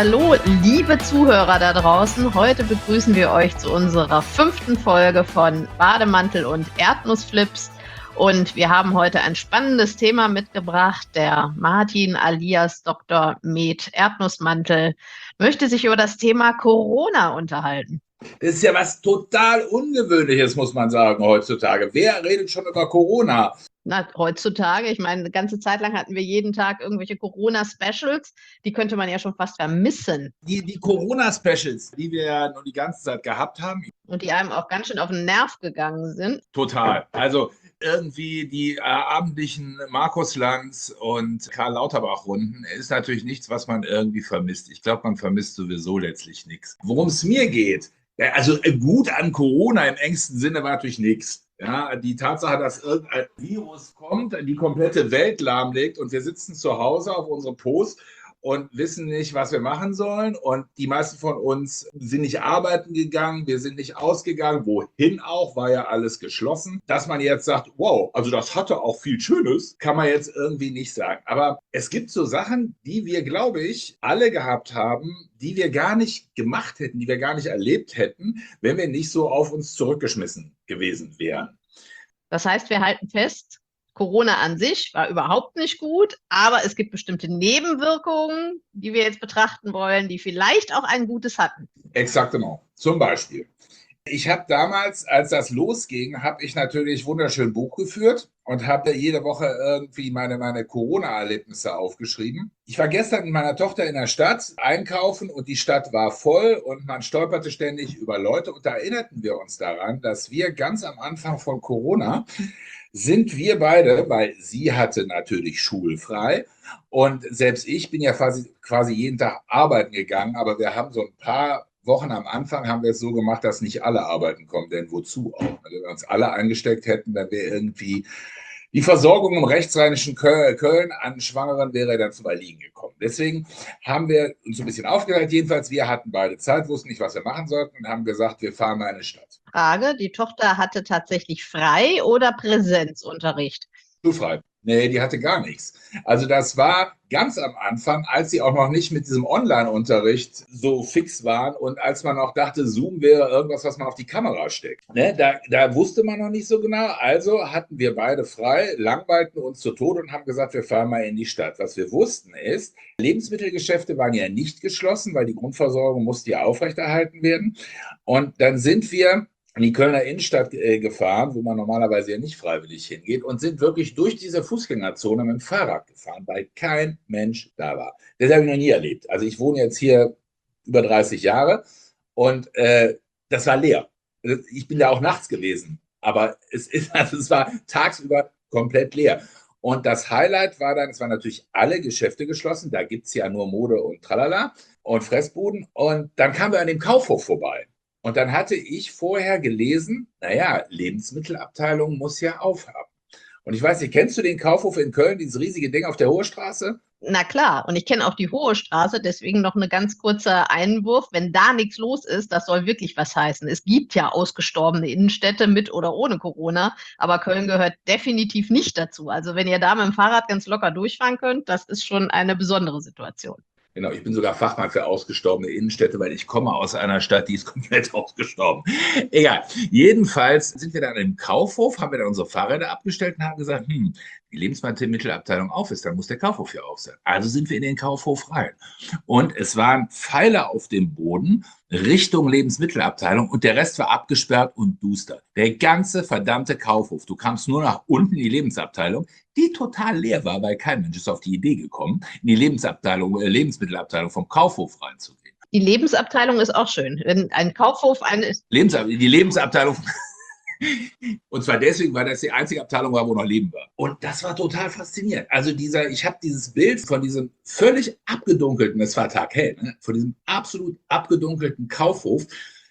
Hallo, liebe Zuhörer da draußen. Heute begrüßen wir euch zu unserer 5. Folge von Bademantel und Erdnussflips. Und wir haben heute ein spannendes Thema mitgebracht. Der Martin alias Dr. Med Erdnussmantel möchte sich über das Thema Corona unterhalten. Das ist ja was total Ungewöhnliches, muss man sagen, heutzutage. Wer redet schon über Corona? Na, heutzutage, ich meine, eine ganze Zeit lang hatten wir jeden Tag irgendwelche Corona-Specials. Die könnte man ja schon fast vermissen. Die Corona-Specials, die wir ja nun die ganze Zeit gehabt haben. Und die einem auch ganz schön auf den Nerv gegangen sind. Total. Also irgendwie die abendlichen Markus Lanz und Karl Lauterbach-Runden ist natürlich nichts, was man irgendwie vermisst. Ich glaube, man vermisst sowieso letztlich nichts. Worum es mir geht, also gut an Corona im engsten Sinne war natürlich nichts. Ja, die Tatsache, dass irgendein Virus kommt, die komplette Welt lahmlegt und wir sitzen zu Hause auf unserem Post und wissen nicht, was wir machen sollen. Und die meisten von uns sind nicht arbeiten gegangen, wir sind nicht ausgegangen, wohin auch, war ja alles geschlossen. Dass man jetzt sagt, wow, also das hatte auch viel Schönes, kann man jetzt irgendwie nicht sagen. Aber es gibt so Sachen, die wir, glaube ich, alle gehabt haben, die wir gar nicht gemacht hätten, die wir gar nicht erlebt hätten, wenn wir nicht so auf uns zurückgeschmissen gewesen wären. Das heißt, wir halten fest, Corona an sich war überhaupt nicht gut, aber es gibt bestimmte Nebenwirkungen, die wir jetzt betrachten wollen, die vielleicht auch ein Gutes hatten. Exakt genau. Zum Beispiel. Ich habe damals, als das losging, habe ich natürlich wunderschön Buch geführt und habe jede Woche irgendwie meine Corona-Erlebnisse aufgeschrieben. Ich war gestern mit meiner Tochter in der Stadt einkaufen und die Stadt war voll und man stolperte ständig über Leute. Und da erinnerten wir uns daran, dass wir ganz am Anfang von Corona sind wir beide, weil sie hatte natürlich schulfrei und selbst ich bin ja quasi jeden Tag arbeiten gegangen, aber wir haben so ein paar Wochen am Anfang haben wir es so gemacht, dass nicht alle arbeiten kommen, denn wozu auch? Wenn wir uns alle eingesteckt hätten, dann wäre irgendwie die Versorgung im rechtsrheinischen Köln an Schwangeren wäre dann zum Erliegen gekommen. Deswegen haben wir uns ein bisschen aufgeteilt. Jedenfalls, wir hatten beide Zeit, wussten nicht, was wir machen sollten und haben gesagt, wir fahren mal in eine Stadt. Frage, die Tochter hatte tatsächlich frei oder Präsenzunterricht? Schulfrei. Nee, die hatte gar nichts. Also das war ganz am Anfang, als sie auch noch nicht mit diesem Online-Unterricht so fix waren und als man auch dachte, Zoom wäre irgendwas, was man auf die Kamera steckt. Ne? Da wusste man noch nicht so genau. Also hatten wir beide frei, langweilten uns zu Tode und haben gesagt, wir fahren mal in die Stadt. Was wir wussten ist, Lebensmittelgeschäfte waren ja nicht geschlossen, weil die Grundversorgung musste ja aufrechterhalten werden. Und dann sind wir in die Kölner Innenstadt gefahren, wo man normalerweise ja nicht freiwillig hingeht und sind wirklich durch diese Fußgängerzone mit dem Fahrrad gefahren, weil kein Mensch da war. Das habe ich noch nie erlebt. Also ich wohne jetzt hier über 30 Jahre und das war leer. Ich bin da auch nachts gewesen, aber es war tagsüber komplett leer. Und das Highlight war dann, es waren natürlich alle Geschäfte geschlossen, da gibt es ja nur Mode und Tralala und Fressbuden. Und dann kamen wir an dem Kaufhof vorbei. Und dann hatte ich vorher gelesen, naja, Lebensmittelabteilung muss ja aufhaben. Und ich weiß nicht, kennst du den Kaufhof in Köln, dieses riesige Ding auf der Hohe Straße? Na klar, und ich kenne auch die Hohe Straße, deswegen noch eine ganz kurzer Einwurf. Wenn da nichts los ist, das soll wirklich was heißen. Es gibt ja ausgestorbene Innenstädte mit oder ohne Corona, aber Köln gehört definitiv nicht dazu. Also wenn ihr da mit dem Fahrrad ganz locker durchfahren könnt, das ist schon eine besondere Situation. Genau, ich bin sogar Fachmann für ausgestorbene Innenstädte, weil ich komme aus einer Stadt, die ist komplett ausgestorben. Egal. Jedenfalls sind wir dann im Kaufhof, haben wir dann unsere Fahrräder abgestellt und haben gesagt, die Lebensmittelabteilung auf ist, dann muss der Kaufhof hier auf sein. Also sind wir in den Kaufhof rein. Und es waren Pfeiler auf dem Boden Richtung Lebensmittelabteilung und der Rest war abgesperrt und duster. Der ganze verdammte Kaufhof. Du kamst nur nach unten in die Lebensabteilung, die total leer war, weil kein Mensch ist auf die Idee gekommen, in die Lebensmittelabteilung vom Kaufhof reinzugehen. Die Lebensabteilung ist auch schön. Wenn ein Kaufhof die Lebensabteilung. Und zwar deswegen, weil das die einzige Abteilung war, wo noch Leben war. Und das war total faszinierend. Also ich habe dieses Bild von diesem völlig abgedunkelten, es war taghell, ne, von diesem absolut abgedunkelten Kaufhof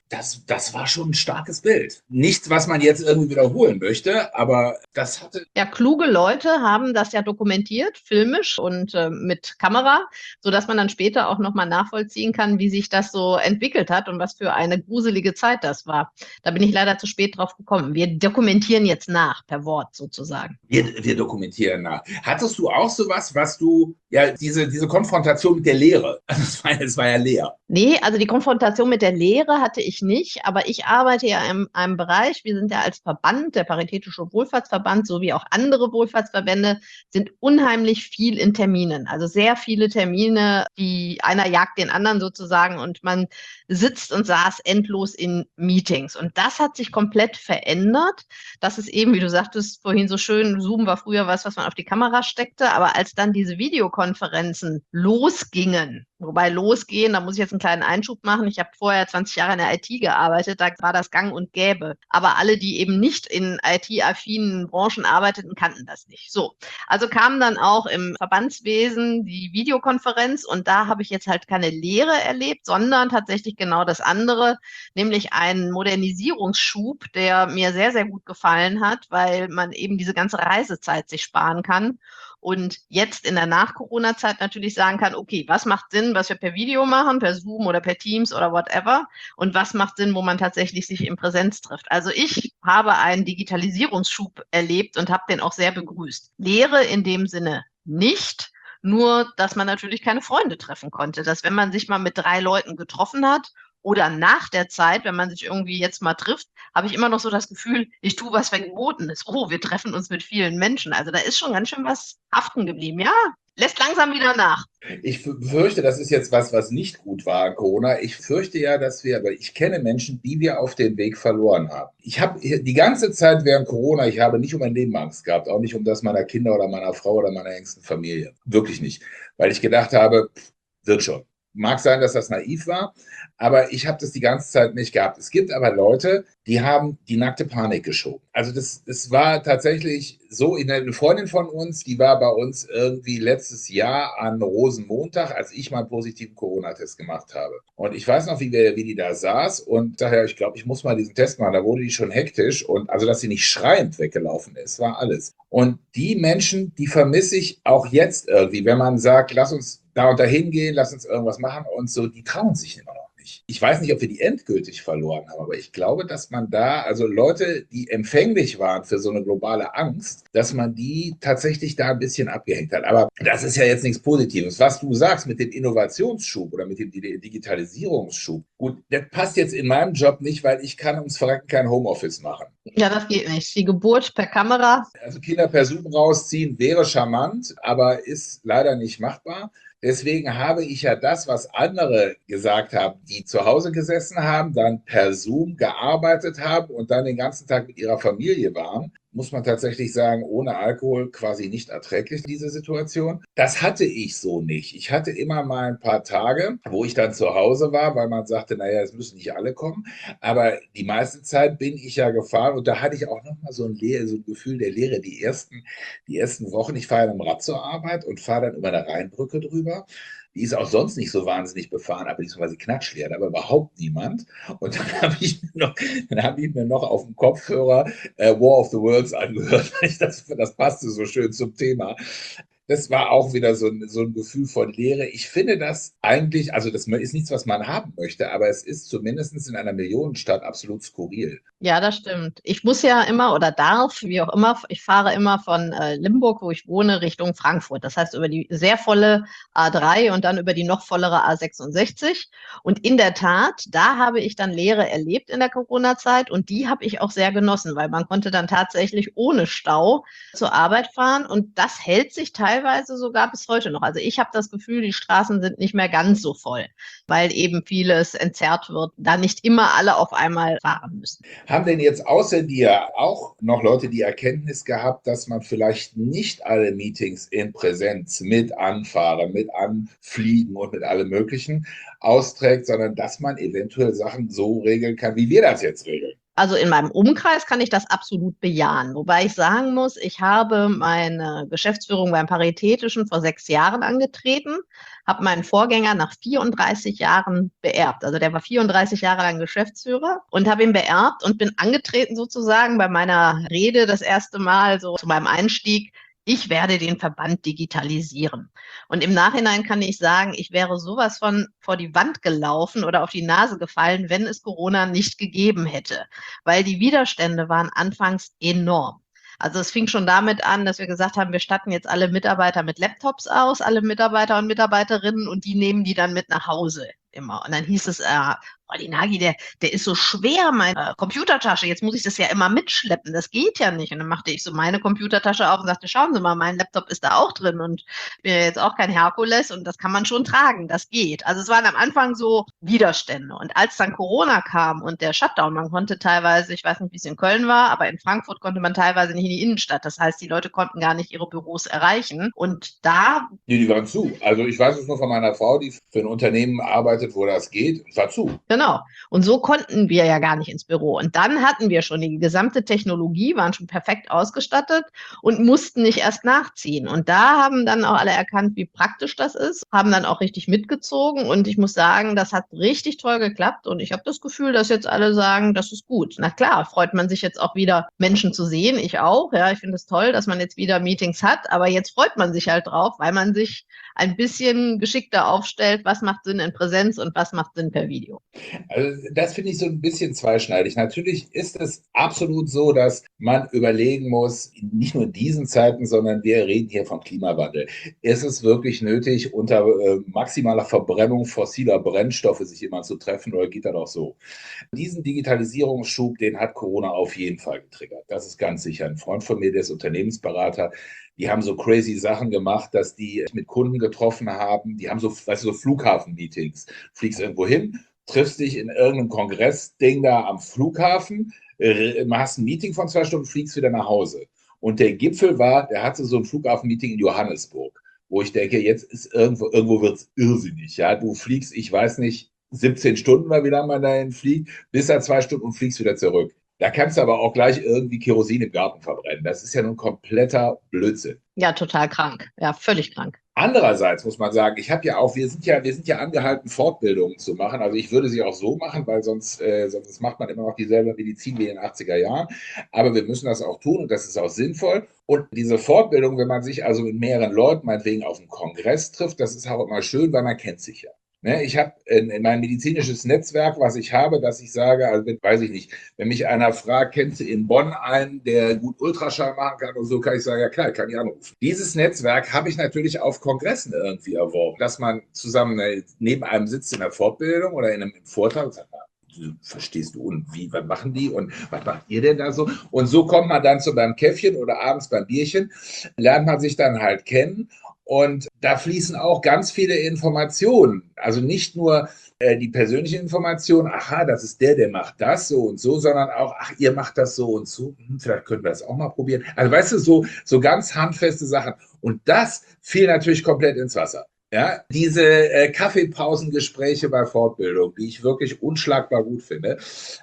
das war schon ein starkes Bild. Nichts, was man jetzt irgendwie wiederholen möchte, aber das hatte. Ja, kluge Leute haben das ja dokumentiert, filmisch und mit Kamera, sodass man dann später auch nochmal nachvollziehen kann, wie sich das so entwickelt hat und was für eine gruselige Zeit das war. Da bin ich leider zu spät drauf gekommen. Wir dokumentieren jetzt nach, per Wort sozusagen. Wir dokumentieren nach. Hattest du auch sowas, was du, ja, diese Konfrontation mit der Lehre, es war ja leer. Nee, also die Konfrontation mit der Lehre hatte ich nicht, aber ich arbeite ja in einem Bereich, wir sind ja als Verband, der Paritätische Wohlfahrtsverband, sowie auch andere Wohlfahrtsverbände, sind unheimlich viel in Terminen. Also sehr viele Termine, die einer jagt den anderen sozusagen und man sitzt und saß endlos in Meetings. Und das hat sich komplett verändert. Das ist eben, wie du sagtest vorhin so schön, Zoom war früher was man auf die Kamera steckte, aber als dann diese Videokonferenzen losgingen, wobei losgehen, da muss ich jetzt einen kleinen Einschub machen. Ich habe vorher 20 Jahre in der IT gearbeitet, da war das gang und gäbe. Aber alle, die eben nicht in IT-affinen Branchen arbeiteten, kannten das nicht. So, also kam dann auch im Verbandswesen die Videokonferenz und da habe ich jetzt halt keine Lehre erlebt, sondern tatsächlich genau das andere, nämlich einen Modernisierungsschub, der mir sehr, sehr gut gefallen hat, weil man eben diese ganze Reisezeit sich sparen kann. Und jetzt in der Nach-Corona-Zeit natürlich sagen kann, okay, was macht Sinn, was wir per Video machen, per Zoom oder per Teams oder whatever, und was macht Sinn, wo man tatsächlich sich in Präsenz trifft. Also ich habe einen Digitalisierungsschub erlebt und habe den auch sehr begrüßt. Lehre in dem Sinne nicht, nur dass man natürlich keine Freunde treffen konnte. Dass wenn man sich mal mit 3 Leuten getroffen hat oder nach der Zeit, wenn man sich irgendwie jetzt mal trifft, habe ich immer noch so das Gefühl, ich tue was verboten ist. Oh, wir treffen uns mit vielen Menschen. Also da ist schon ganz schön was haften geblieben. Ja, lässt langsam wieder nach. Ich fürchte, das ist jetzt was nicht gut war an Corona. Ich fürchte ja, aber ich kenne Menschen, die wir auf dem Weg verloren haben. Ich habe die ganze Zeit während Corona, ich habe nicht um mein Leben Angst gehabt, auch nicht um das meiner Kinder oder meiner Frau oder meiner engsten Familie. Wirklich nicht. Weil ich gedacht habe, wird schon. Mag sein, dass das naiv war, aber ich habe das die ganze Zeit nicht gehabt. Es gibt aber Leute, die haben die nackte Panik geschoben. Also das war tatsächlich so, eine Freundin von uns, die war bei uns irgendwie letztes Jahr an Rosenmontag, als ich meinen positiven Corona-Test gemacht habe. Und ich weiß noch, wie die da saß und daher, ich glaube, ich muss mal diesen Test machen. Da wurde die schon hektisch und also, dass sie nicht schreiend weggelaufen ist, war alles. Und die Menschen, die vermisse ich auch jetzt irgendwie, wenn man sagt, lass uns da und dahin gehen, lass uns irgendwas machen und so, die trauen sich immer noch nicht. Ich weiß nicht, ob wir die endgültig verloren haben, aber ich glaube, dass man da, also Leute, die empfänglich waren für so eine globale Angst, dass man die tatsächlich da ein bisschen abgehängt hat. Aber das ist ja jetzt nichts Positives. Was du sagst mit dem Innovationsschub oder mit dem Digitalisierungsschub, gut, das passt jetzt in meinem Job nicht, weil ich kann ums Verrecken kein Homeoffice machen. Ja, das geht nicht. Die Geburt per Kamera. Also Kinder per Zoom rausziehen wäre charmant, aber ist leider nicht machbar. Deswegen habe ich ja das, was andere gesagt haben, die zu Hause gesessen haben, dann per Zoom gearbeitet haben und dann den ganzen Tag mit ihrer Familie waren, muss man tatsächlich sagen, ohne Alkohol quasi nicht erträglich, diese Situation. Das hatte ich so nicht. Ich hatte immer mal ein paar Tage, wo ich dann zu Hause war, weil man sagte, naja, es müssen nicht alle kommen. Aber die meiste Zeit bin ich ja gefahren und da hatte ich auch nochmal so ein Gefühl der Leere. Die ersten Wochen, ich fahre ja mit dem Rad zur Arbeit und fahre dann über eine Rheinbrücke drüber. Die ist auch sonst nicht so wahnsinnig befahren, aber beziehungsweise knatschleer, da war überhaupt niemand. Und dann habe ich mir noch auf dem Kopfhörer War of the Worlds angehört. Das passte so schön zum Thema. Das war auch wieder so ein Gefühl von Leere. Ich finde das eigentlich, also das ist nichts, was man haben möchte, aber es ist zumindest in einer Millionenstadt absolut skurril. Ja, das stimmt. Ich muss ja immer oder darf, wie auch immer, ich fahre immer von Limburg, wo ich wohne, Richtung Frankfurt. Das heißt über die sehr volle A3 und dann über die noch vollere A66. Und in der Tat, da habe ich dann Leere erlebt in der Corona-Zeit und die habe ich auch sehr genossen, weil man konnte dann tatsächlich ohne Stau zur Arbeit fahren und das hält sich teilweise sogar bis heute noch. Also ich habe das Gefühl, die Straßen sind nicht mehr ganz so voll, weil eben vieles entzerrt wird, da nicht immer alle auf einmal fahren müssen. Haben denn jetzt außer dir auch noch Leute die Erkenntnis gehabt, dass man vielleicht nicht alle Meetings in Präsenz mit Anfahren, mit Anfliegen und mit allem Möglichen austrägt, sondern dass man eventuell Sachen so regeln kann, wie wir das jetzt regeln? Also in meinem Umkreis kann ich das absolut bejahen. Wobei ich sagen muss, ich habe meine Geschäftsführung beim Paritätischen vor 6 Jahren angetreten, habe meinen Vorgänger nach 34 Jahren beerbt. Also der war 34 Jahre lang Geschäftsführer und habe ihn beerbt und bin angetreten sozusagen bei meiner Rede das erste Mal so zu meinem Einstieg. Ich werde den Verband digitalisieren. Und im Nachhinein kann ich sagen, ich wäre sowas von vor die Wand gelaufen oder auf die Nase gefallen, wenn es Corona nicht gegeben hätte, weil die Widerstände waren anfangs enorm. Also es fing schon damit an, dass wir gesagt haben, wir statten jetzt alle Mitarbeiter mit Laptops aus, alle Mitarbeiter und Mitarbeiterinnen, und die nehmen die dann mit nach Hause immer. Und dann hieß es, oh, die Nagi, der ist so schwer, meine Computertasche, jetzt muss ich das ja immer mitschleppen, das geht ja nicht. Und dann machte ich so meine Computertasche auf und sagte, schauen Sie mal, mein Laptop ist da auch drin und ich bin ja jetzt auch kein Herkules und das kann man schon tragen, das geht. Also es waren am Anfang so Widerstände. Und als dann Corona kam und der Shutdown, man konnte teilweise, ich weiß nicht, wie es in Köln war, aber in Frankfurt konnte man teilweise nicht in die Innenstadt. Das heißt, die Leute konnten gar nicht ihre Büros erreichen. Und da... Die waren zu. Also ich weiß es nur von meiner Frau, die für ein Unternehmen arbeitet, wo das geht, war zu. Genau. Und so konnten wir ja gar nicht ins Büro. Und dann hatten wir schon die gesamte Technologie, waren schon perfekt ausgestattet und mussten nicht erst nachziehen. Und da haben dann auch alle erkannt, wie praktisch das ist, haben dann auch richtig mitgezogen. Und ich muss sagen, das hat richtig toll geklappt. Und ich habe das Gefühl, dass jetzt alle sagen, das ist gut. Na klar, freut man sich jetzt auch wieder, Menschen zu sehen. Ich auch. Ja, ich finde es toll, dass man jetzt wieder Meetings hat. Aber jetzt freut man sich halt drauf, weil man sich ein bisschen geschickter aufstellt, was macht Sinn in Präsenz und was macht Sinn per Video. Also das finde ich so ein bisschen zweischneidig. Natürlich ist es absolut so, dass man überlegen muss, nicht nur in diesen Zeiten, sondern wir reden hier vom Klimawandel. Ist es wirklich nötig, unter maximaler Verbrennung fossiler Brennstoffe sich immer zu treffen, oder geht das auch so? Diesen Digitalisierungsschub, den hat Corona auf jeden Fall getriggert. Das ist ganz sicher. Ein Freund von mir, der ist Unternehmensberater, die haben so crazy Sachen gemacht, dass die mit Kunden getroffen haben. Die haben so, weißt du, so Flughafen-Meetings. Fliegst irgendwo hin, triffst dich in irgendeinem Kongressding da am Flughafen, hast ein Meeting von 2 Stunden, fliegst wieder nach Hause. Und der Gipfel war, der hatte so ein Flughafen-Meeting in Johannesburg, wo ich denke, jetzt ist irgendwo wird es irrsinnig. Ja, du fliegst, ich weiß nicht, 17 Stunden mal, wie lange man dahin fliegt, bis da 2 Stunden und fliegst wieder zurück. Da kannst du aber auch gleich irgendwie Kerosin im Garten verbrennen. Das ist ja nun kompletter Blödsinn. Ja, total krank. Ja, völlig krank. Andererseits muss man sagen, ich habe ja auch, wir sind ja angehalten, Fortbildungen zu machen. Also ich würde sie auch so machen, weil sonst macht man immer noch dieselbe Medizin wie in den 80er Jahren. Aber wir müssen das auch tun und das ist auch sinnvoll. Und diese Fortbildung, wenn man sich also mit mehreren Leuten, meinetwegen auf einem Kongress trifft, das ist auch immer schön, weil man kennt sich ja. Ne, ich habe in mein medizinisches Netzwerk, was ich habe, dass ich sage, also weiß ich nicht, wenn mich einer fragt, kennst du in Bonn einen, der gut Ultraschall machen kann und so, kann ich sagen, ja klar, kann ich anrufen. Dieses Netzwerk habe ich natürlich auf Kongressen irgendwie erworben, dass man zusammen neben einem sitzt in der Fortbildung oder in einem Vortrag und sagt, verstehst du, und wie, was machen die und was macht ihr denn da so? Und so kommt man dann zu beim Käffchen oder abends beim Bierchen, lernt man sich dann halt kennen. Und da fließen auch ganz viele Informationen. Also nicht nur die persönliche Information, aha, das ist der macht das so und so, sondern auch, ach, ihr macht das so und so. Vielleicht könnten wir das auch mal probieren. Also weißt du, so ganz handfeste Sachen. Und das fiel natürlich komplett ins Wasser. Ja, diese Kaffeepausengespräche bei Fortbildung, die ich wirklich unschlagbar gut finde,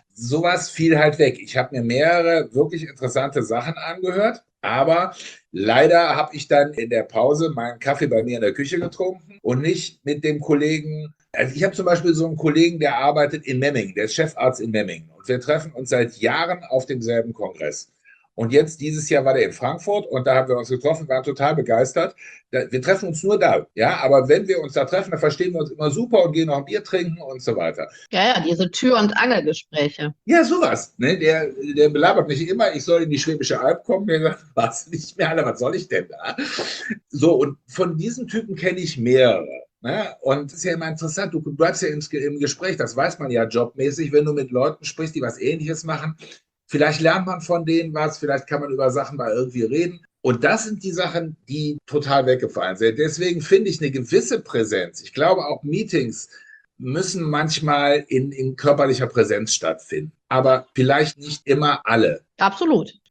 sowas fiel halt weg. Ich habe mir mehrere wirklich interessante Sachen angehört, aber leider habe ich dann in der Pause meinen Kaffee bei mir in der Küche getrunken und nicht mit dem Kollegen. Also ich habe zum Beispiel so einen Kollegen, der arbeitet in Memmingen, der ist Chefarzt in Memmingen. Und wir treffen uns seit Jahren auf demselben Kongress. Und jetzt dieses Jahr war der in Frankfurt und da haben wir uns getroffen, waren total begeistert. Wir treffen uns nur da, ja, aber wenn wir uns da treffen, dann verstehen wir uns immer super und gehen noch ein Bier trinken und so weiter. Ja, diese Tür- und Angelgespräche. Ja, sowas. Ne? Der belabert mich immer, ich soll in die Schwäbische Alb kommen. Der sagt, was nicht mehr, Alter, was soll ich denn da? So, und von diesen Typen kenne ich mehrere. Ne? Und es ist ja immer interessant, du bleibst ja im Gespräch, das weiß man ja jobmäßig, wenn du mit Leuten sprichst, die was Ähnliches machen. Vielleicht lernt man von denen was, vielleicht kann man über Sachen mal irgendwie reden. Und das sind die Sachen, die total weggefallen sind. Deswegen finde ich eine gewisse Präsenz. Ich glaube, auch Meetings müssen manchmal in körperlicher Präsenz stattfinden. Aber vielleicht nicht immer alle. Absolut.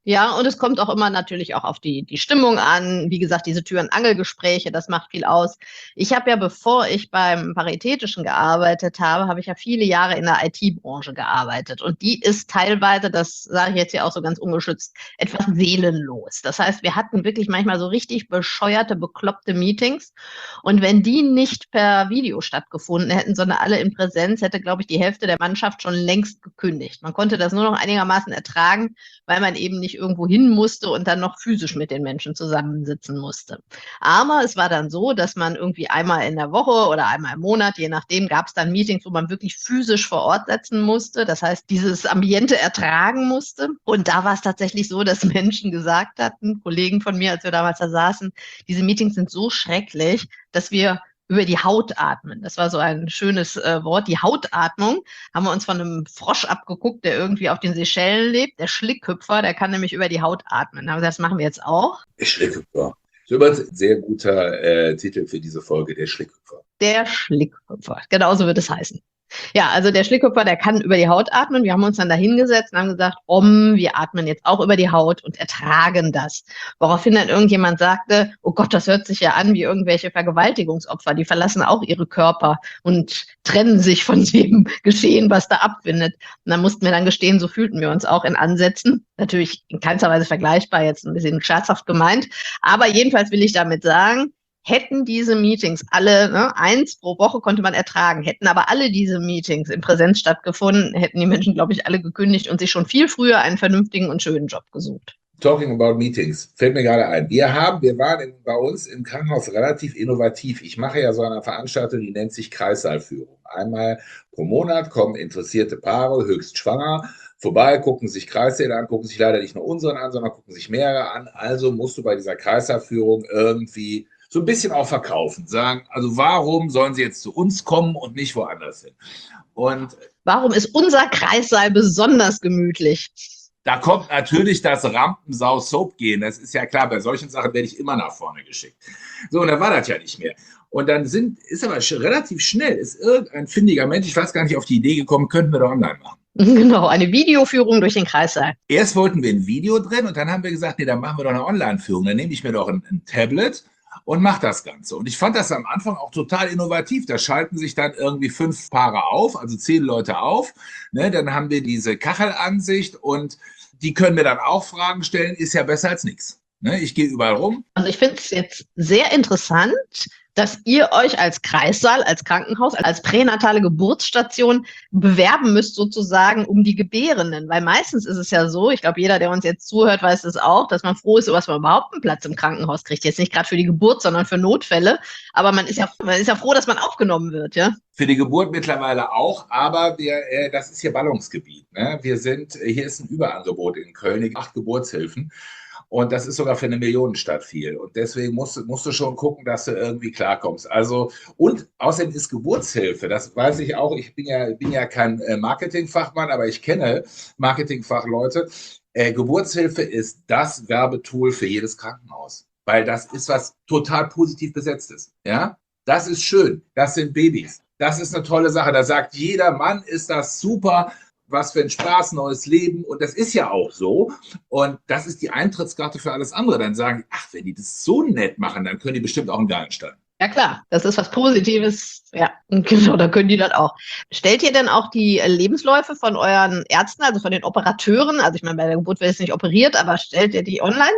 Ja, und es kommt auch immer natürlich auch auf die Stimmung an. Wie gesagt, diese Tür-und-Angel-Gespräche, das macht viel aus. Ich habe ja, bevor ich beim Paritätischen gearbeitet habe, habe ich ja viele Jahre in der IT-Branche gearbeitet. Und die ist teilweise, das sage ich jetzt hier auch so ganz ungeschützt, etwas seelenlos. Das heißt, wir hatten wirklich manchmal so richtig bescheuerte, bekloppte Meetings. Und wenn die nicht per Video stattgefunden hätten, sondern alle in Präsenz, hätte, glaube ich, die Hälfte der Mannschaft schon längst gekündigt. Man konnte das nur noch einigermaßen ertragen, weil man eben nicht irgendwo hin musste und dann noch physisch mit den Menschen zusammensitzen musste. Aber es war dann so, dass man irgendwie einmal in der Woche oder einmal im Monat, je nachdem, gab es dann Meetings, wo man wirklich physisch vor Ort sitzen musste. Das heißt, dieses Ambiente ertragen musste. Und da war es tatsächlich so, dass Menschen gesagt hatten, Kollegen von mir, als wir damals da saßen, diese Meetings sind so schrecklich, dass wir über die Haut atmen. Das war so ein schönes Wort, die Hautatmung. Haben wir uns von einem Frosch abgeguckt, der irgendwie auf den Seychellen lebt, der Schlickhüpfer, der kann nämlich über die Haut atmen. Aber das machen wir jetzt auch. Der Schlickhüpfer. Das ist übrigens ein sehr guter Titel für diese Folge, der Schlickhüpfer. Der Schlickhüpfer, genauso wird es heißen. Ja, also der Schlickhüpfer, der kann über die Haut atmen. Wir haben uns dann da hingesetzt und haben gesagt, wir atmen jetzt auch über die Haut und ertragen das. Woraufhin dann irgendjemand sagte, oh Gott, das hört sich ja an wie irgendwelche Vergewaltigungsopfer. Die verlassen auch ihre Körper und trennen sich von dem Geschehen, was da abfindet. Und dann mussten wir dann gestehen, so fühlten wir uns auch in Ansätzen. Natürlich in keinster Weise vergleichbar, jetzt ein bisschen scherzhaft gemeint. Aber jedenfalls will ich damit sagen, hätten diese Meetings alle, eins pro Woche konnte man ertragen, hätten aber alle diese Meetings in Präsenz stattgefunden, hätten die Menschen, glaube ich, alle gekündigt und sich schon viel früher einen vernünftigen und schönen Job gesucht. Talking about Meetings, fällt mir gerade ein. Wir waren bei uns im Krankenhaus relativ innovativ. Ich mache ja so eine Veranstaltung, die nennt sich Kreissaalführung. Einmal pro Monat kommen interessierte Paare, höchst schwanger, vorbei, gucken sich Kreissäle an, gucken sich leider nicht nur unseren an, sondern gucken sich mehrere an. Also musst du bei dieser Kreissaalführung irgendwie so ein bisschen auch verkaufen, sagen, also warum sollen sie jetzt zu uns kommen und nicht woanders hin? Und warum ist unser Kreissaal besonders gemütlich? Da kommt natürlich das Rampensau-Soap gehen, das ist ja klar, bei solchen Sachen werde ich immer nach vorne geschickt. So, und dann war das ja nicht mehr. Und dann ist aber relativ schnell, ist irgendein findiger Mensch, ich weiß gar nicht, auf die Idee gekommen, könnten wir doch online machen. Genau, eine Videoführung durch den Kreissaal. Erst wollten wir ein Video drehen und dann haben wir gesagt, nee, dann machen wir doch eine Online-Führung, dann nehme ich mir doch ein Tablet und mache das Ganze. Und ich fand das am Anfang auch total innovativ. Da schalten sich dann irgendwie 5 Paare auf, also 10 Leute auf. Ne, dann haben wir diese Kachelansicht und die können mir dann auch Fragen stellen. Ist ja besser als nichts. Ne, ich gehe überall rum. Also ich finde es jetzt sehr interessant, dass ihr euch als Kreissaal, als Krankenhaus, als pränatale Geburtsstation bewerben müsst sozusagen um die Gebärenden. Weil meistens ist es ja so, ich glaube, jeder, der uns jetzt zuhört, weiß es auch, dass man froh ist, dass man überhaupt einen Platz im Krankenhaus kriegt. Jetzt nicht gerade für die Geburt, sondern für Notfälle. Aber man ist ja froh, dass man aufgenommen wird, ja? Für die Geburt mittlerweile auch, aber das ist hier Ballungsgebiet. Ne? Hier ist ein Überangebot in Köln, 8 Geburtshilfen. Und das ist sogar für eine Millionenstadt viel. Und deswegen musst du schon gucken, dass du irgendwie klarkommst. Also, und außerdem ist Geburtshilfe, das weiß ich auch, ich bin ja kein Marketingfachmann, aber ich kenne Marketingfachleute. Geburtshilfe ist das Werbetool für jedes Krankenhaus. Weil das ist was total positiv besetztes. Ja? Das ist schön. Das sind Babys. Das ist eine tolle Sache. Da sagt jeder Mann, ist das super. Was für ein Spaß, neues Leben. Und das ist ja auch so. Und das ist die Eintrittskarte für alles andere. Dann sagen, ach, wenn die das so nett machen, dann können die bestimmt auch einen Geilen steigen. Ja klar, das ist was Positives. Ja, genau, da können die das auch. Stellt ihr denn auch die Lebensläufe von euren Ärzten, also von den Operateuren? Also ich meine, bei der Geburt wird jetzt nicht operiert, aber stellt ihr die online?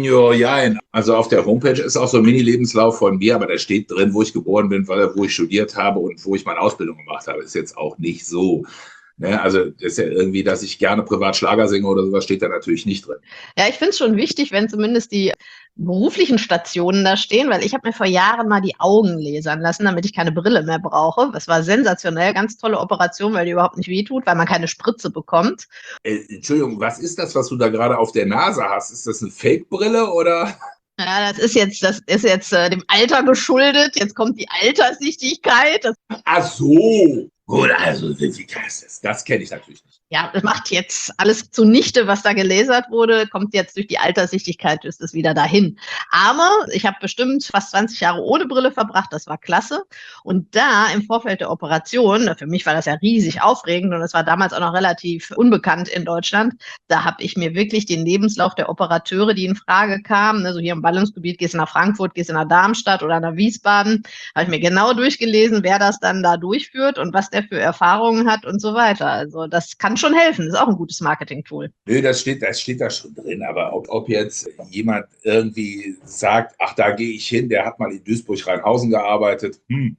Ja. Also auf der Homepage ist auch so ein Mini-Lebenslauf von mir, aber da steht drin, wo ich geboren bin, wo ich studiert habe und wo ich meine Ausbildung gemacht habe. Ist jetzt auch nicht so. Ne, also das ist ja irgendwie, dass ich gerne privat Schlager singe oder sowas, steht da natürlich nicht drin. Ja, ich finde es schon wichtig, wenn zumindest die beruflichen Stationen da stehen, weil ich habe mir vor Jahren mal die Augen lasern lassen, damit ich keine Brille mehr brauche. Das war sensationell, ganz tolle Operation, weil die überhaupt nicht wehtut, weil man keine Spritze bekommt. Entschuldigung, was ist das, was du da gerade auf der Nase hast? Ist das eine Fake-Brille oder? Ja, das ist jetzt dem Alter geschuldet. Jetzt kommt die Alterssichtigkeit. Ach so. Gut, also wie heißt das? Das kenne ich natürlich nicht. Ja, das macht jetzt alles zunichte, was da gelasert wurde, kommt jetzt durch die Alterssichtigkeit, ist es wieder dahin. Aber ich habe bestimmt fast 20 Jahre ohne Brille verbracht, das war klasse. Und da im Vorfeld der Operation, für mich war das ja riesig aufregend und es war damals auch noch relativ unbekannt in Deutschland, da habe ich mir wirklich den Lebenslauf der Operateure, die in Frage kamen, also hier im Ballungsgebiet, gehst du nach Frankfurt, gehst du nach Darmstadt oder nach Wiesbaden, habe ich mir genau durchgelesen, wer das dann da durchführt und was der für Erfahrungen hat und so weiter. Also das kann schon helfen, das ist auch ein gutes Marketing-Tool. Nö, das steht da schon drin, aber ob jetzt jemand irgendwie sagt, ach, da gehe ich hin, der hat mal in Duisburg-Rheinhausen gearbeitet,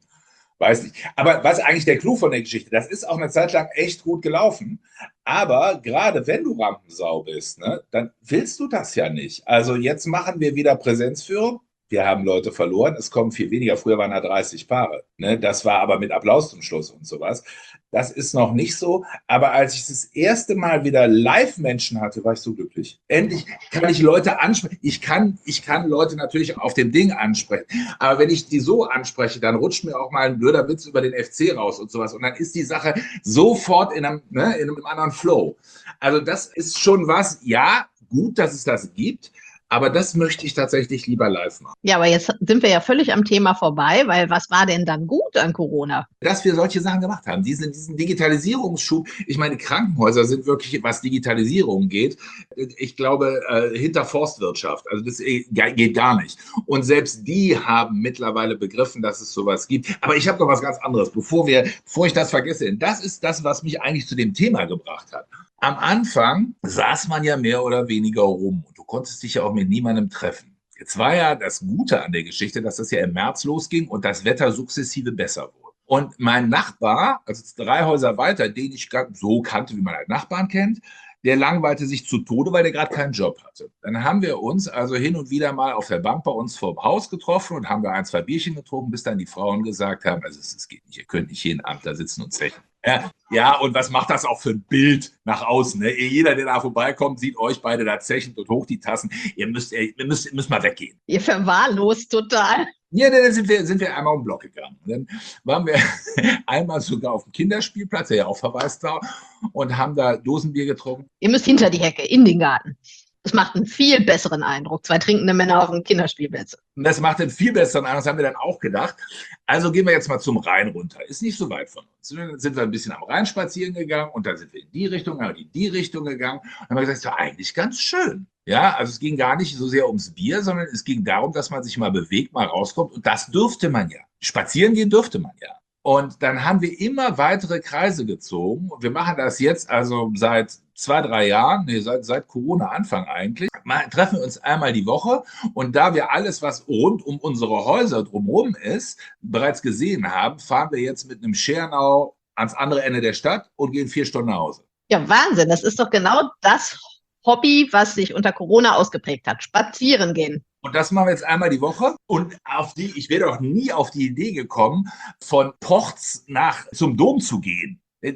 weiß nicht. Aber was eigentlich der Clou von der Geschichte? Das ist auch eine Zeit lang echt gut gelaufen. Aber gerade wenn du Rampensau bist, ne, dann willst du das ja nicht. Also jetzt machen wir wieder Präsenzführung. Wir haben Leute verloren, es kommen viel weniger. Früher waren da 30 Paare. Ne? Das war aber mit Applaus zum Schluss und sowas. Das ist noch nicht so. Aber als ich das erste Mal wieder Live-Menschen hatte, war ich so glücklich. Endlich kann ich Leute ansprechen. Ich kann Leute natürlich auf dem Ding ansprechen. Aber wenn ich die so anspreche, dann rutscht mir auch mal ein blöder Witz über den FC raus und sowas. Und dann ist die Sache sofort in einem anderen Flow. Also das ist schon was, ja, gut, dass es das gibt. Aber das möchte ich tatsächlich lieber live machen. Ja, aber jetzt sind wir ja völlig am Thema vorbei, weil was war denn dann gut an Corona? Dass wir solche Sachen gemacht haben, diesen Digitalisierungsschub. Ich meine, Krankenhäuser sind wirklich, was Digitalisierung geht, ich glaube, hinter Forstwirtschaft. Also das geht gar nicht. Und selbst die haben mittlerweile begriffen, dass es sowas gibt. Aber ich habe noch was ganz anderes, bevor ich das vergesse. Das ist das, was mich eigentlich zu dem Thema gebracht hat. Am Anfang saß man ja mehr oder weniger rum und du konntest dich ja auch mit niemandem treffen. Jetzt war ja das Gute an der Geschichte, dass das ja im März losging und das Wetter sukzessive besser wurde. Und mein Nachbar, also 3 Häuser weiter, den ich so kannte, wie man halt Nachbarn kennt, der langweilte sich zu Tode, weil der gerade keinen Job hatte. Dann haben wir uns also hin und wieder mal auf der Bank bei uns vor dem Haus getroffen und haben da 1, 2 Bierchen getrunken, bis dann die Frauen gesagt haben, also es geht nicht, ihr könnt nicht jeden Abend da sitzen und zechen. Ja, und was macht das auch für ein Bild nach außen? Ne? Jeder, der da vorbeikommt, sieht euch beide da zechend und hoch die Tassen. Ihr müsst mal weggehen. Ihr verwahrlost total. Ja, dann sind wir einmal um den Block gegangen. Dann waren wir einmal sogar auf dem Kinderspielplatz, der ja auch verwaist war, und haben da Dosenbier getrunken. Ihr müsst hinter die Hecke, in den Garten. Das macht einen viel besseren Eindruck. 2 trinkende Männer auf dem Kinderspielplatz. Und das macht einen viel besseren Eindruck, das haben wir dann auch gedacht. Also gehen wir jetzt mal zum Rhein runter. Ist nicht so weit von uns. Dann sind wir ein bisschen am Rhein spazieren gegangen und dann sind wir in die Richtung gegangen und haben gesagt, das war eigentlich ganz schön. Ja, also es ging gar nicht so sehr ums Bier, sondern es ging darum, dass man sich mal bewegt, mal rauskommt. Und das dürfte man ja. Spazieren gehen dürfte man ja. Und dann haben wir immer weitere Kreise gezogen. Und wir machen das jetzt also seit 2, 3 Jahren, seit Corona-Anfang eigentlich. Treffen wir uns einmal die Woche. Und da wir alles, was rund um unsere Häuser drumherum ist, bereits gesehen haben, fahren wir jetzt mit einem Schernau ans andere Ende der Stadt und gehen 4 Stunden nach Hause. Ja, Wahnsinn. Das ist doch genau das Hobby, was sich unter Corona ausgeprägt hat. Spazieren gehen. Und das machen wir jetzt einmal die Woche. Und ich wäre doch nie auf die Idee gekommen, von Porz zum Dom zu gehen.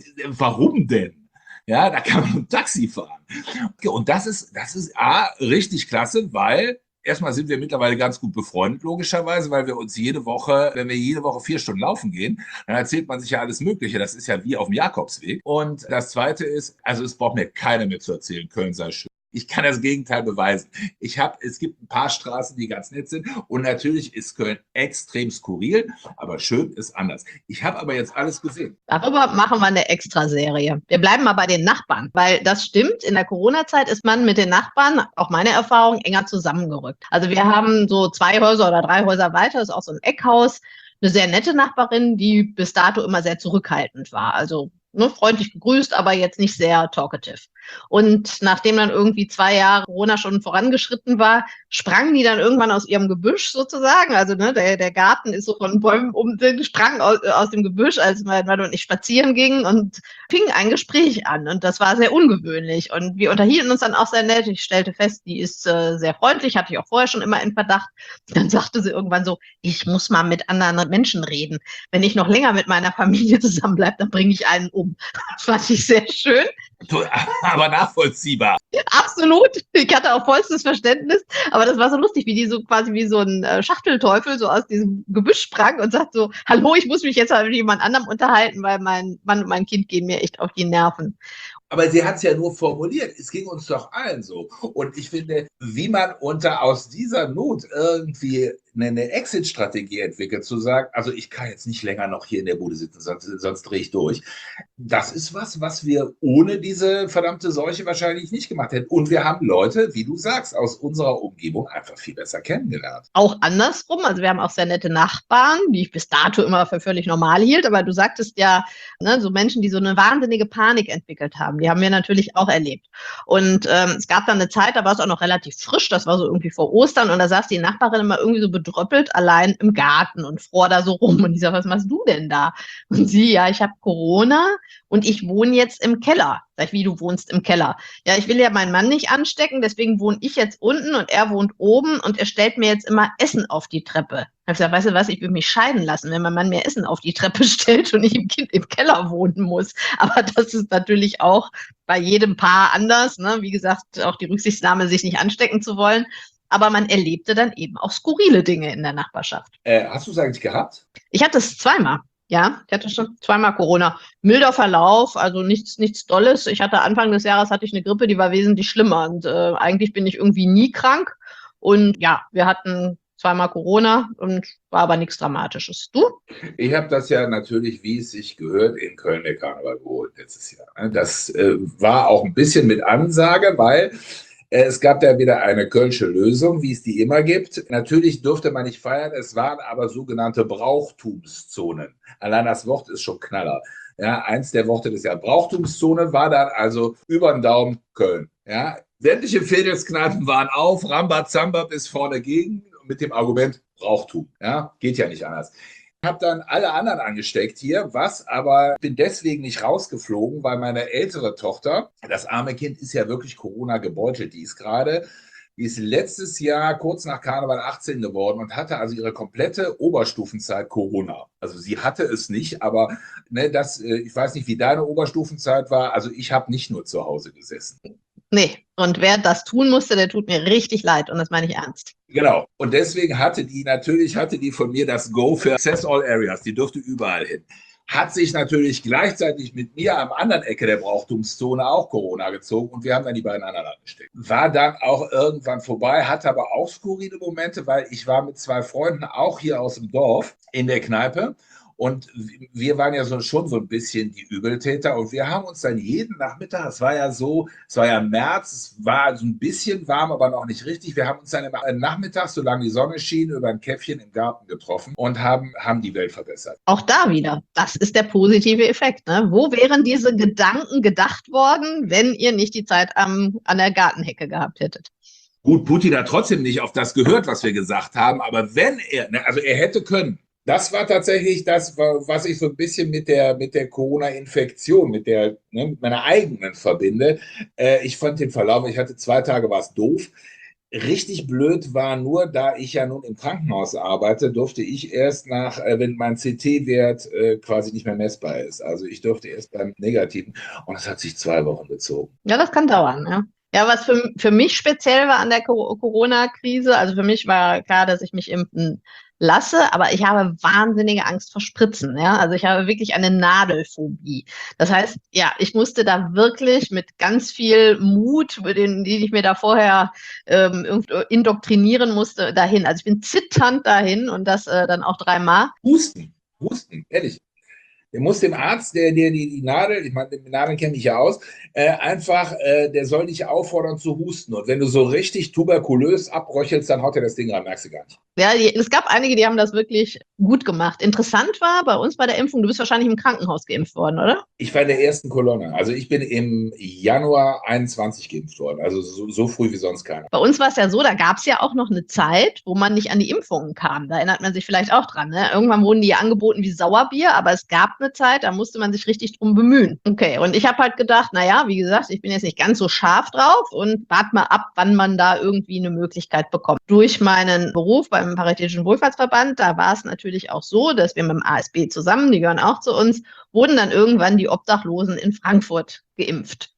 Warum denn? Ja, da kann man ein Taxi fahren. Und das ist richtig klasse, weil erstmal sind wir mittlerweile ganz gut befreundet, logischerweise, weil wir uns wenn wir jede Woche 4 Stunden laufen gehen, dann erzählt man sich ja alles Mögliche. Das ist ja wie auf dem Jakobsweg. Und das Zweite ist, also es braucht mir keiner mehr zu erzählen, Köln sei schön. Ich kann das Gegenteil beweisen. Es gibt ein paar Straßen, die ganz nett sind. Und natürlich ist Köln extrem skurril, aber schön ist anders. Ich habe aber jetzt alles gesehen. Darüber machen wir eine Extraserie. Wir bleiben mal bei den Nachbarn, weil das stimmt. In der Corona-Zeit ist man mit den Nachbarn, auch meine Erfahrung, enger zusammengerückt. Also wir haben so 2 Häuser oder 3 Häuser weiter, das ist auch so ein Eckhaus. Eine sehr nette Nachbarin, die bis dato immer sehr zurückhaltend war. Also freundlich gegrüßt, aber jetzt nicht sehr talkative. Und nachdem dann irgendwie 2 Jahre Corona schon vorangeschritten war, sprangen die dann irgendwann aus ihrem Gebüsch sozusagen. Also der Garten ist so von Bäumen sprang aus dem Gebüsch, als mein Mann und ich spazieren gingen und fing ein Gespräch an. Und das war sehr ungewöhnlich. Und wir unterhielten uns dann auch sehr nett. Ich stellte fest, die ist sehr freundlich, hatte ich auch vorher schon immer in Verdacht. Dann sagte sie irgendwann so, ich muss mal mit anderen Menschen reden. Wenn ich noch länger mit meiner Familie zusammenbleibe, dann bringe ich einen um. Das fand ich sehr schön. Aber nachvollziehbar. Absolut. Ich hatte auch vollstes Verständnis, aber das war so lustig, wie die so quasi wie so ein Schachtelteufel so aus diesem Gebüsch sprang und sagt so, hallo, ich muss mich jetzt mal mit jemand anderem unterhalten, weil mein Mann und mein Kind gehen mir echt auf die Nerven. Aber sie hat es ja nur formuliert. Es ging uns doch allen so. Und ich finde, wie man aus dieser Not irgendwie eine Exit-Strategie entwickelt, zu sagen, also ich kann jetzt nicht länger noch hier in der Bude sitzen, sonst drehe ich durch. Das ist was wir ohne diese verdammte Seuche wahrscheinlich nicht gemacht hätten. Und wir haben Leute, wie du sagst, aus unserer Umgebung einfach viel besser kennengelernt. Auch andersrum, also wir haben auch sehr nette Nachbarn, die ich bis dato immer für völlig normal hielt, aber du sagtest ja, ne, so Menschen, die so eine wahnsinnige Panik entwickelt haben, die haben wir natürlich auch erlebt. Und es gab dann eine Zeit, da war es auch noch relativ frisch, das war so irgendwie vor Ostern, und da saß die Nachbarin immer irgendwie so bedröppelt allein im Garten und fror da so rum. Und ich sag, was machst du denn da? Und sie, ja, ich habe Corona und ich wohne jetzt im Keller. Sag ich, wie, du wohnst im Keller? Ja, ich will ja meinen Mann nicht anstecken, deswegen wohne ich jetzt unten und er wohnt oben und er stellt mir jetzt immer Essen auf die Treppe. Ich habe gesagt, weißt du was, ich will mich scheiden lassen, wenn mein Mann mir Essen auf die Treppe stellt und ich im Keller wohnen muss. Aber das ist natürlich auch bei jedem Paar anders, ne? Wie gesagt, auch die Rücksichtnahme, sich nicht anstecken zu wollen. Aber man erlebte dann eben auch skurrile Dinge in der Nachbarschaft. Hast du es eigentlich gehabt? Ich hatte es zweimal. Ja, ich hatte schon zweimal Corona. Milder Verlauf, also nichts Dolles. Ich hatte Anfang des Jahres hatte ich eine Grippe, die war wesentlich schlimmer. Und eigentlich bin ich irgendwie nie krank. Und ja, wir hatten zweimal Corona und war aber nichts Dramatisches. Du? Ich habe das ja natürlich, wie es sich gehört, in Köln der Karneval geholt letztes Jahr. Das war auch ein bisschen mit Ansage, weil es gab da wieder eine kölsche Lösung, wie es die immer gibt. Natürlich durfte man nicht feiern, es waren aber sogenannte Brauchtumszonen. Allein das Wort ist schon Knaller. Ja, eins der Worte des Jahres. Brauchtumszone war dann also über den Daumen Köln. Ja, sämtliche Fädelskneipen waren auf, Rambazamba bis vorne gegen, mit dem Argument Brauchtum. Ja, geht ja nicht anders. Ich habe dann alle anderen angesteckt hier, aber bin deswegen nicht rausgeflogen, weil meine ältere Tochter, das arme Kind, ist ja wirklich Corona gebeutelt. Die ist letztes Jahr kurz nach Karneval 18 geworden und hatte also ihre komplette Oberstufenzeit Corona. Also sie hatte es nicht, aber ne, ich weiß nicht, wie deine Oberstufenzeit war. Also ich habe nicht nur zu Hause gesessen. Nee, und wer das tun musste, der tut mir richtig leid und das meine ich ernst. Genau, und deswegen hatte die von mir das Go für Access All Areas, die durfte überall hin. Hat sich natürlich gleichzeitig mit mir am anderen Ecke der Brauchtumszone auch Corona gezogen und wir haben dann die beiden anderen angesteckt. War dann auch irgendwann vorbei, hatte aber auch skurrile Momente, weil ich war mit zwei Freunden auch hier aus dem Dorf in der Kneipe. Und wir waren ja schon so ein bisschen die Übeltäter und wir haben uns dann jeden Nachmittag, es war ja März, es war so ein bisschen warm, aber noch nicht richtig. Wir haben uns dann immer nachmittags, solange die Sonne schien, über ein Käffchen im Garten getroffen und haben die Welt verbessert. Auch da wieder, das ist der positive Effekt. Ne? Wo wären diese Gedanken gedacht worden, wenn ihr nicht die Zeit an der Gartenhecke gehabt hättet? Gut, Putin hat trotzdem nicht auf das gehört, was wir gesagt haben, aber wenn also er hätte können. Das war tatsächlich das, was ich so ein bisschen mit der Corona-Infektion, mit meiner eigenen verbinde. Ich fand den Verlauf, ich hatte 2 Tage, war es doof. Richtig blöd war nur, da ich ja nun im Krankenhaus arbeite, durfte ich erst wenn mein CT-Wert quasi nicht mehr messbar ist. Also ich durfte erst beim Negativen und das hat sich 2 Wochen gezogen. Ja, das kann dauern, ja. Ja, was für mich speziell war an der Corona-Krise, also für mich war klar, dass ich mich impfen lasse, aber ich habe wahnsinnige Angst vor Spritzen. Ja? Also ich habe wirklich eine Nadelphobie. Das heißt, ja, ich musste da wirklich mit ganz viel Mut, den ich mir da vorher indoktrinieren musste, dahin. Also ich bin zitternd dahin und das dann auch 3-mal. Husten, ehrlich. Der muss dem Arzt, der die Nadel, ich meine, die Nadeln kenne ich ja aus, der soll dich auffordern zu husten. Und wenn du so richtig tuberkulös abröchelst, dann haut er das Ding ran, merkst du gar nicht. Ja, es gab einige, die haben das wirklich gut gemacht. Interessant war bei uns bei der Impfung, du bist wahrscheinlich im Krankenhaus geimpft worden, oder? Ich war in der ersten Kolonne. Also ich bin im Januar 21 geimpft worden. Also so früh wie sonst keiner. Bei uns war es ja so, da gab es ja auch noch eine Zeit, wo man nicht an die Impfungen kam. Da erinnert man sich vielleicht auch dran. Ne? Irgendwann wurden die angeboten wie Sauerbier, aber es gab eine Zeit, da musste man sich richtig drum bemühen. Okay, und ich habe halt gedacht, naja, wie gesagt, ich bin jetzt nicht ganz so scharf drauf und warte mal ab, wann man da irgendwie eine Möglichkeit bekommt. Durch meinen Beruf beim Paritätischen Wohlfahrtsverband, da war es natürlich auch so, dass wir mit dem ASB zusammen, die gehören auch zu uns, wurden dann irgendwann die Obdachlosen in Frankfurt geimpft.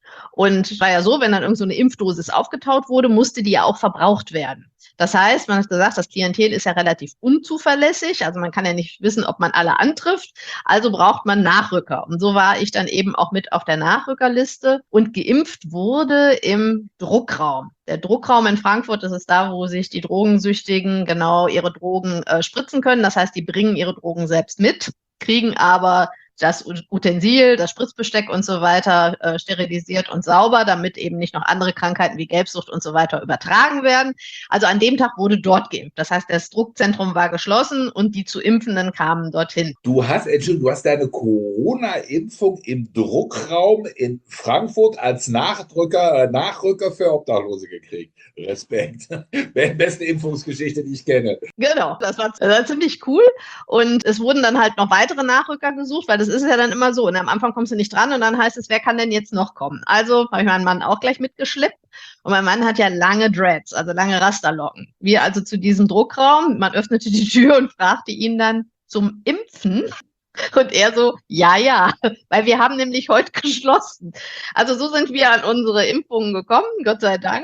Und es war ja so, wenn dann irgend so eine Impfdosis aufgetaut wurde, musste die ja auch verbraucht werden. Das heißt, man hat gesagt, das Klientel ist ja relativ unzuverlässig, also man kann ja nicht wissen, ob man alle antrifft, also braucht man Nachrücker. Und so war ich dann eben auch mit auf der Nachrückerliste und geimpft wurde im Druckraum. Der Druckraum in Frankfurt, das ist da, wo sich die Drogensüchtigen genau ihre Drogen spritzen können. Das heißt, die bringen ihre Drogen selbst mit, kriegen aber das Utensil, das Spritzbesteck und so weiter sterilisiert und sauber, damit eben nicht noch andere Krankheiten wie Gelbsucht und so weiter übertragen werden. Also an dem Tag wurde dort geimpft. Das heißt, das Druckzentrum war geschlossen und die zu Impfenden kamen dorthin. Du hast deine Corona-Impfung im Druckraum in Frankfurt als Nachrücker für Obdachlose gekriegt. Respekt. Beste Impfungsgeschichte, die ich kenne. Genau, das war ziemlich cool. Und es wurden dann halt noch weitere Nachrücker gesucht, weil das ist ja dann immer so. Und am Anfang kommst du nicht dran und dann heißt es, wer kann denn jetzt noch kommen? Also habe ich meinen Mann auch gleich mitgeschleppt. Und mein Mann hat ja lange Dreads, also lange Rasterlocken. Wir also zu diesem Druckraum, man öffnete die Tür und fragte ihn dann zum Impfen. Und er so, ja, weil wir haben nämlich heute geschlossen. Also so sind wir an unsere Impfungen gekommen, Gott sei Dank.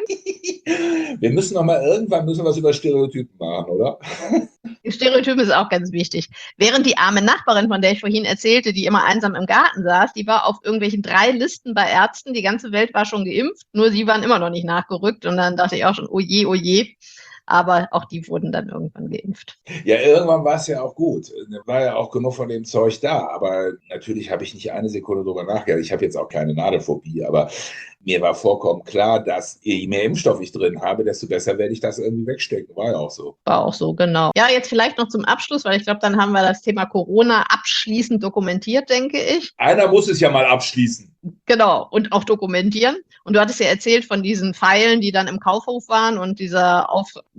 Wir müssen irgendwann was über Stereotypen machen, oder? Stereotypen ist auch ganz wichtig. Während die arme Nachbarin, von der ich vorhin erzählte, die immer einsam im Garten saß, die war auf irgendwelchen 3 Listen bei Ärzten, die ganze Welt war schon geimpft, nur sie waren immer noch nicht nachgerückt. Und dann dachte ich auch schon, oh je. Aber auch die wurden dann irgendwann geimpft. Ja, irgendwann war es ja auch gut. War ja auch genug von dem Zeug da. Aber natürlich habe ich nicht eine Sekunde drüber nachgedacht. Ich habe jetzt auch keine Nadelphobie, aber mir war vollkommen klar, dass je mehr Impfstoff ich drin habe, desto besser werde ich das irgendwie wegstecken. War ja auch so. War auch so, genau. Ja, jetzt vielleicht noch zum Abschluss, weil ich glaube, dann haben wir das Thema Corona abschließend dokumentiert, denke ich. Einer muss es ja mal abschließen. Genau, und auch dokumentieren. Und du hattest ja erzählt von diesen Pfeilen, die dann im Kaufhof waren und dieser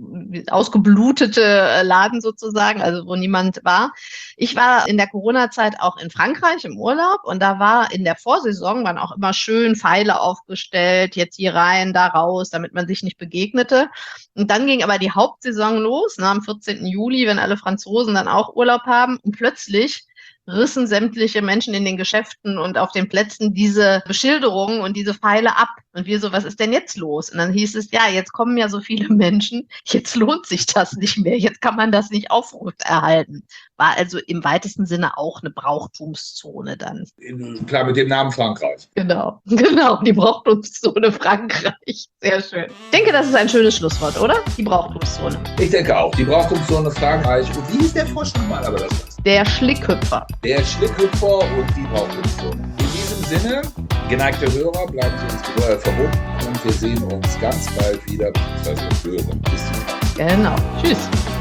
ausgeblutete Laden sozusagen, also wo niemand war. Ich war in der Corona-Zeit auch in Frankreich im Urlaub und da war in der Vorsaison, waren auch immer schön Pfeile aufgestellt, jetzt hier rein, da raus, damit man sich nicht begegnete. Und dann ging aber die Hauptsaison los, am 14. Juli, wenn alle Franzosen dann auch Urlaub haben und plötzlich rissen sämtliche Menschen in den Geschäften und auf den Plätzen diese Beschilderungen und diese Pfeile ab. Und wir so, was ist denn jetzt los? Und dann hieß es, ja, jetzt kommen ja so viele Menschen, jetzt lohnt sich das nicht mehr, jetzt kann man das nicht aufrechterhalten. War also im weitesten Sinne auch eine Brauchtumszone dann. Klar, mit dem Namen Frankreich. Genau, die Brauchtumszone Frankreich. Sehr schön. Ich denke, das ist ein schönes Schlusswort, oder? Die Brauchtumszone. Ich denke auch. Die Brauchtumszone Frankreich. Und wie hieß der Vorstand mal? Aber das war's. Der Schlickhüpfer. Der Schlickhüpfer und die Brauchtumszone. In diesem Sinne, geneigte Hörer, bleiben Sie uns verbunden und wir sehen uns ganz bald wieder, beziehungsweise hören. Bis zum nächsten Mal. Genau. Tschüss.